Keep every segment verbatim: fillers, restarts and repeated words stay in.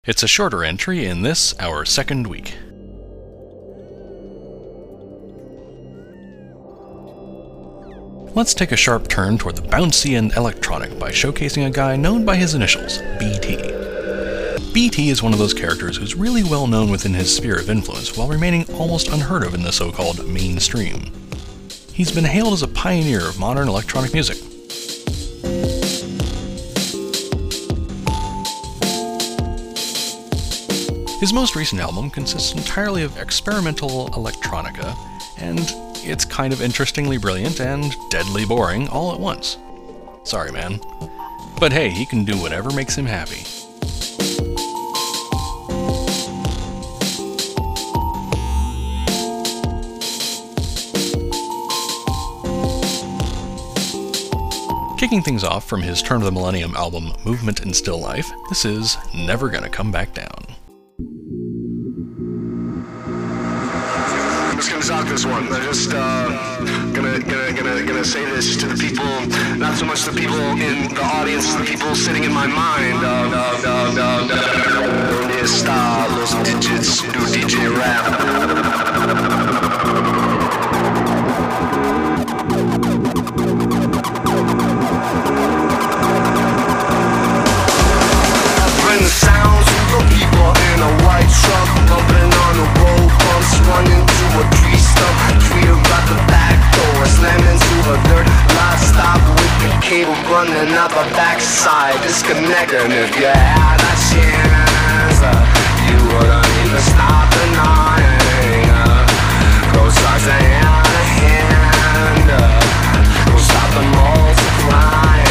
It's a shorter entry in this, our second week. Let's take a sharp turn toward the bouncy and electronic by showcasing a guy known by his initials, B T. B T is one of those characters who's really well known within his sphere of influence while remaining almost unheard of in the so-called mainstream. He's been hailed as a pioneer of modern electronic music. His most recent album consists entirely of experimental electronica, and it's kind of interestingly brilliant and deadly boring all at once. Sorry, man. But hey, he can do whatever makes him happy. Kicking things off from his Turn of the Millennium album Movement in Still Life, this is Never Gonna Come Back Down. I'm just gonna talk this one. I'm just uh, gonna, gonna, gonna, gonna say this to the people, not so much the people in the audience, the people sitting in my mind. Uh, uh, uh, uh, uh, está los digits do D J rap. Bring the sounds of the people in a white truck, bumping on the road bumps, running to a tree stump, tweeter out the back door, slamming to the dirt, livestock with the cable running out the backside, disconnecting. If you had a chance, uh, you wouldn't even stop the night. Uh, go start to hand to hand, uh, go stop the multiplying.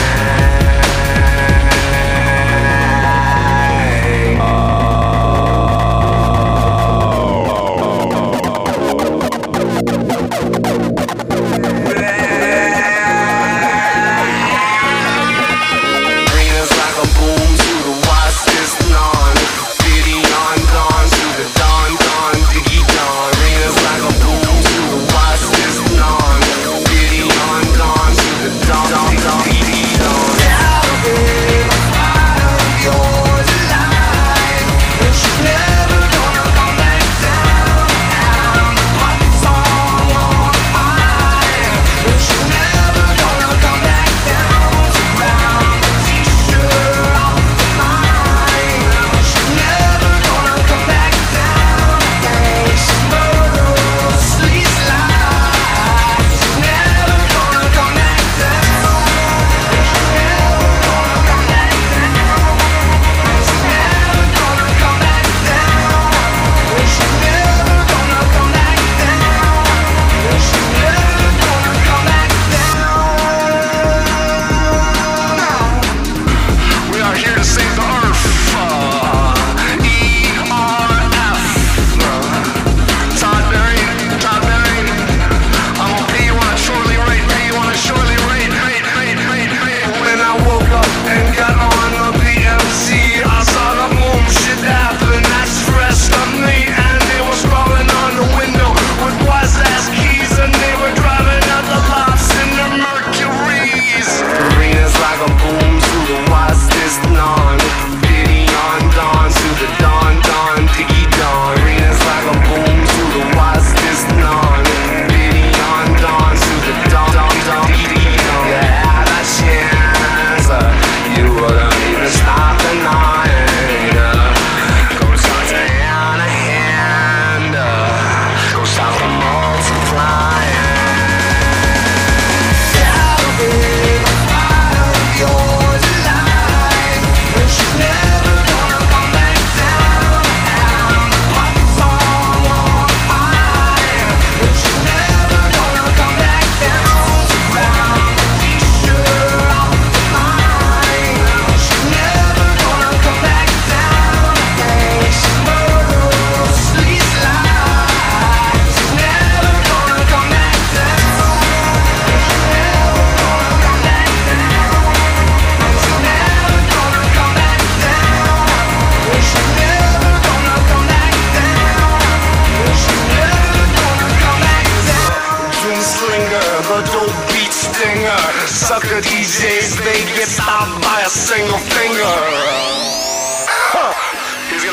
Sucker D Js, they get stopped by a single finger. Huh. He's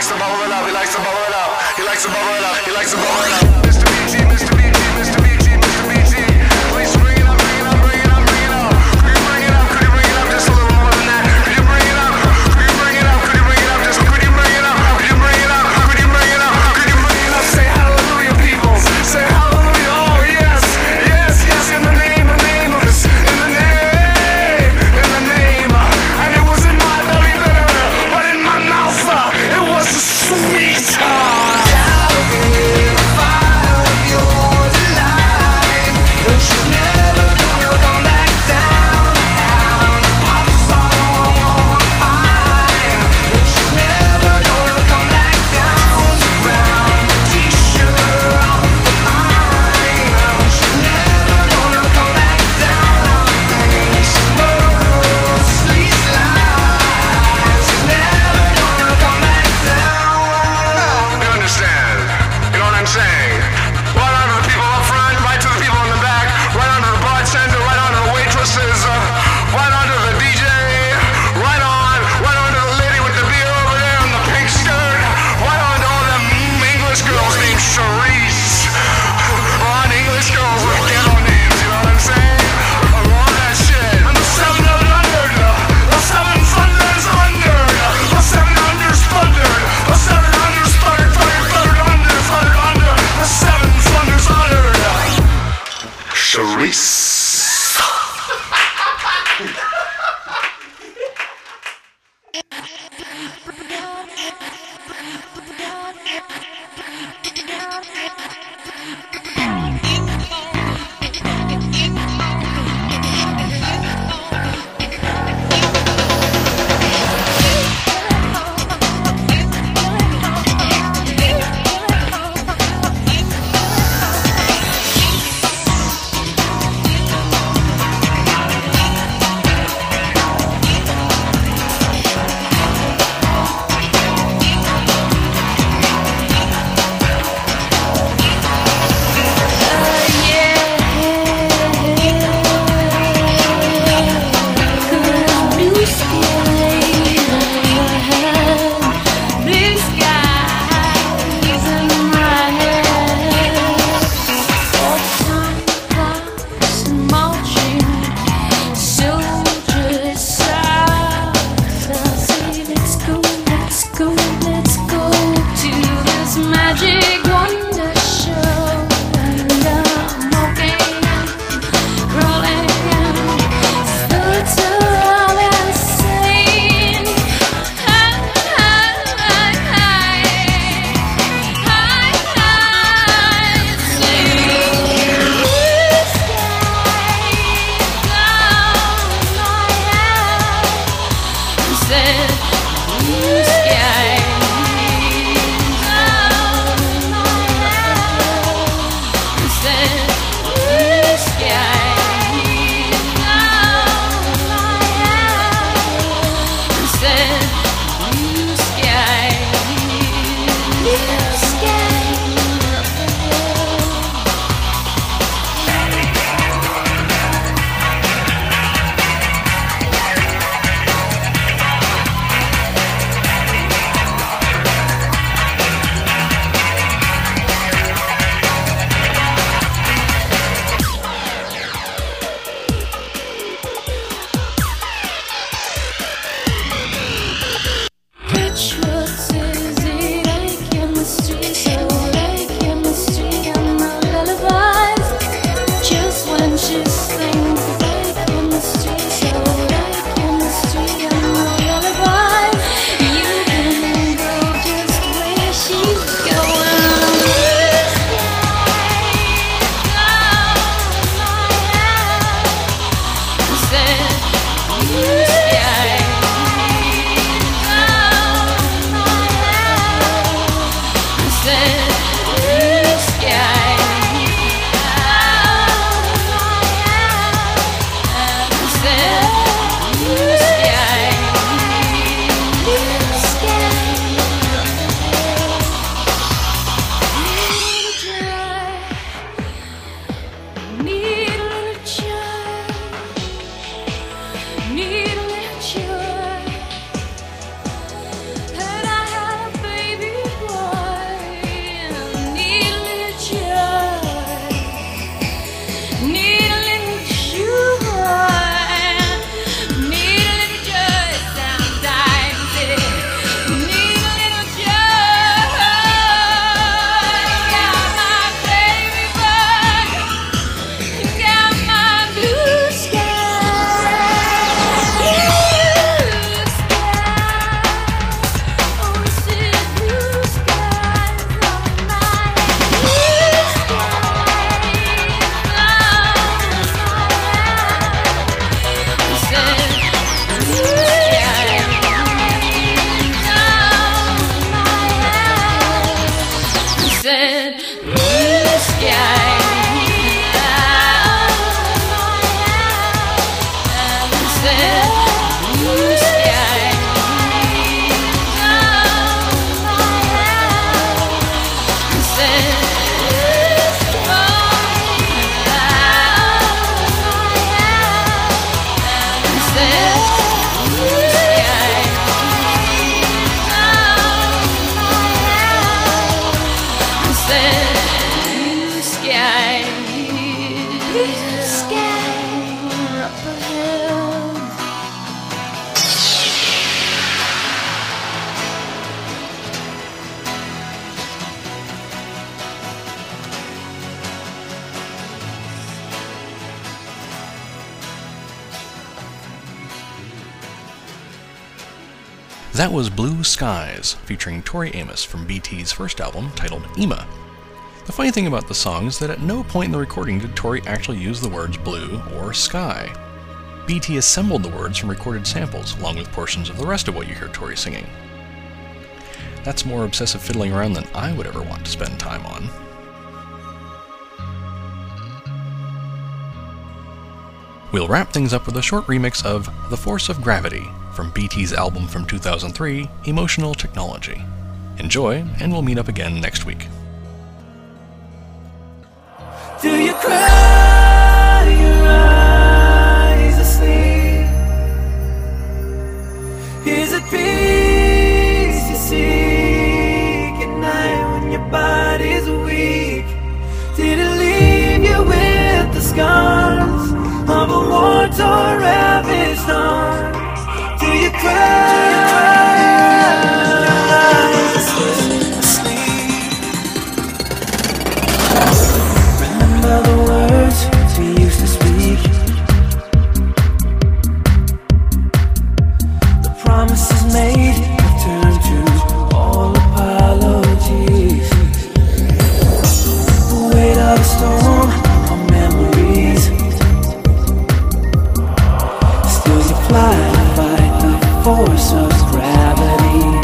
likes to bubble it up, he likes to bubble it up, he likes to bubble it up, he likes to bubble it up. Mister B G, Mister B G, Mister B G, Mister B G, please bring it up, bring it up, bring it up, bring it up. Could you bring it up? Could you bring it up just a little more than that? Could you bring it up? Could you bring it up? Could you bring it up? Just could you bring it up? Could you bring it up? Could you bring it up? Could you bring it up? Say hallelujah, people. Say hallelujah. Oh yes, yes, yes. In the name, the name of this, in the name, in the name. And it was in my belly, but in my mouth, it was sweet. Fire. That was Blue Skies, featuring Tori Amos from B T's first album titled Ema. The funny thing about the song is that at no point in the recording did Tori actually use the words blue or sky. B T assembled the words from recorded samples, along with portions of the rest of what you hear Tori singing. That's more obsessive fiddling around than I would ever want to spend time on. We'll wrap things up with a short remix of The Force of Gravity from B T's album from two thousand three, Emotional Technology. Enjoy, and we'll meet up again next week. Do you cry your eyes asleep? Is it peace you seek at night when your body's weak? Did it leave you with the scars of a war-torn ravaged arm? Do you cry asleep? Remember the words we used to speak, the promises made, return to all apologies. The weight of the storm, our memories. Still you fly. Force of gravity.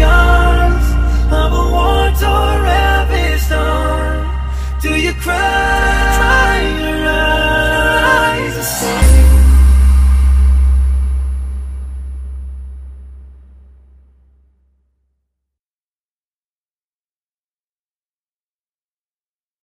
Do you cry?